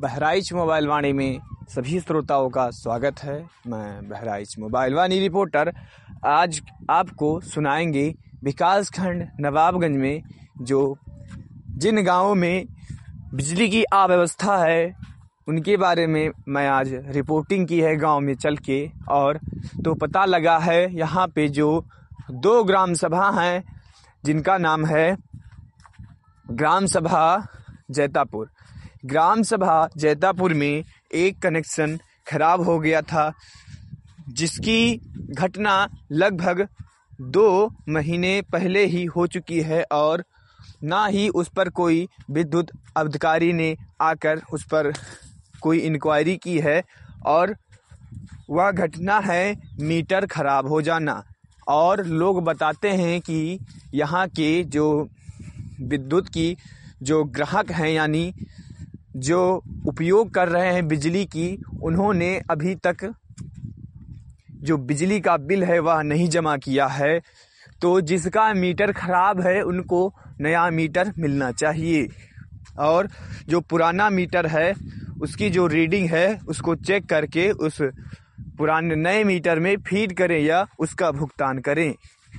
Bahraich mobile वाणी में सभी श्रोताओं का स्वागत है। मैं बहराइच मोबाइल वाणी रिपोर्टर आज आपको सुनाएंगे विकासखंड नवाबगंज में जिन गांवों में बिजली की अव्यवस्था है उनके बारे में मैं आज रिपोर्टिंग की है गांव में चल के। और तो पता लगा है यहाँ पे जो 2 ग्राम सभा हैं जिनका नाम है ग्राम सभा जैतापुर। ग्राम सभा जैतापुर में एक कनेक्शन खराब हो गया था, जिसकी घटना लगभग 2 महीने पहले ही हो चुकी है और ना ही उस पर कोई विद्युत अधिकारी ने आकर उस पर कोई इंक्वायरी की है। और वह घटना है मीटर खराब हो जाना। और लोग बताते हैं कि यहाँ के जो विद्युत की जो ग्राहक हैं यानी जो उपयोग कर रहे हैं बिजली की, उन्होंने अभी तक जो बिजली का बिल है वह नहीं जमा किया है। तो जिसका मीटर खराब है उनको नया मीटर मिलना चाहिए और जो पुराना मीटर है उसकी जो रीडिंग है उसको चेक करके उस पुराने नए मीटर में फीड करें या उसका भुगतान करें।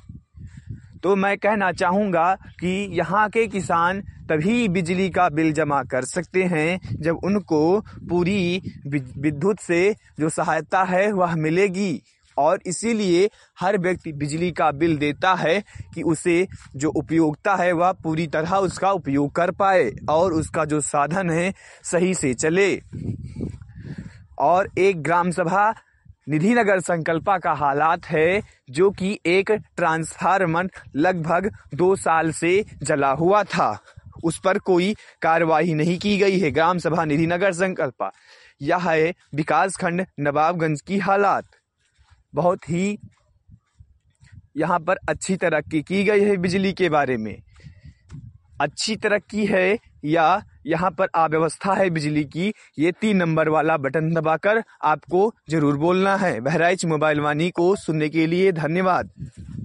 तो मैं कहना चाहूँगा कि यहाँ के किसान तभी बिजली का बिल जमा कर सकते हैं जब उनको पूरी विद्युत से जो सहायता है वह मिलेगी। और इसीलिए हर व्यक्ति बिजली का बिल देता है कि उसे जो उपयोगिता है वह पूरी तरह उसका उपयोग कर पाए और उसका जो साधन है सही से चले। और एक ग्राम सभा निधि नगर संकल्पा का हालात है जो कि एक ट्रांसफार्मर लगभग 2 साल से जला हुआ था, उस पर कोई कार्रवाई नहीं की गई है। ग्राम सभा निधि नगर संकल्पा यह है विकासखंड नवाबगंज की हालात। बहुत ही यहाँ पर अच्छी तरक्की की गई है बिजली के बारे में। अच्छी तरक्की है या यहाँ पर अव्यवस्था है बिजली की, ये 3 नंबर वाला बटन दबाकर आपको जरूर बोलना है। बहराइच मोबाइल वाणी को सुनने के लिए धन्यवाद।